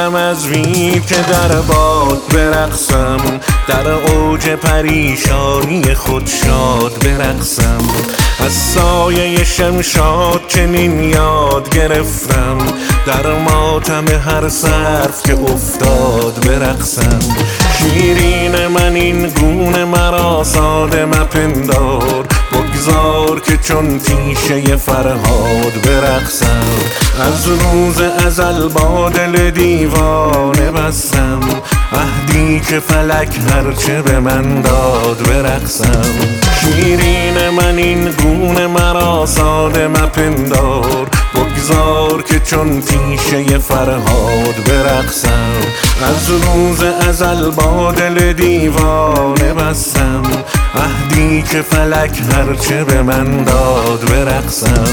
شیرینم از ویر که در باد برقصم، در اوج پریشانی خود شاد برقصم. از سایه شمشاد چنین یاد گرفتم، در ماتم هر صرف که افتاد برقصم. شیرین من این گونه مرا ساده مپندار، بگذار که چون تیشه فرهاد برقصم. از روز ازل با دل دیوانه بستم، عهدی که فلک هرچه به من داد برقصم. شیرین من این گونه مرا ساده مپندار، بگذار که چون تیشه فرهاد برقصم. از روز ازل با دل دیوانه بستم، عهدی که فلک هرچه به من داد برقصم.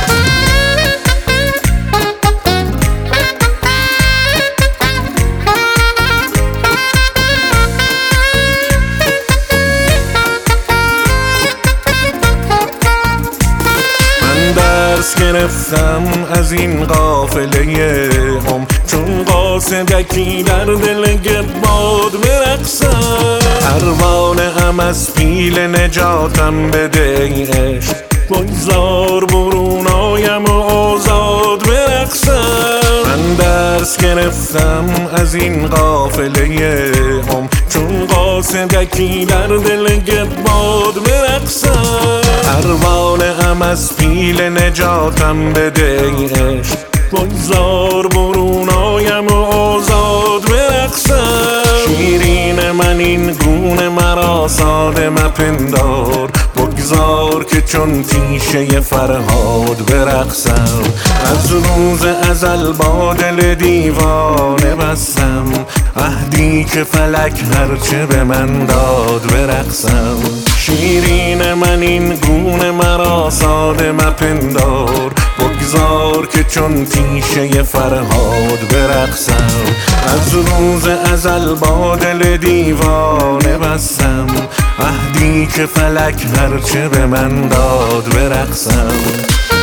درس گرفتم از این قافله چون قاصدکی در دل گردباد برقصم. پروانه ام از پیل نجاتم بده ای عشق، بگذار برون آیم و آزاد برقصم. من درس گرفتم از این قافله چون قاصدکی در دل گردباد برقصم. پروانه ام از پیل نجاتم بده ای عشق، بگذار برون آیم و آزاد برقصم. شیرین من این گونه مرا ساده مپندار، بگذار که چون تیشه فرهاد برقصم. از روز ازل با دل دیوانه بستم، عهدی که فلک هرچه به من داد برقصم. شیرین من این گونه مرا ساده مپندار، بگذار که چون تیشه فرهاد برقصم. از روز ازل با دل دیوانه بستم، عهدی که فلک هرچه به من داد برقصم.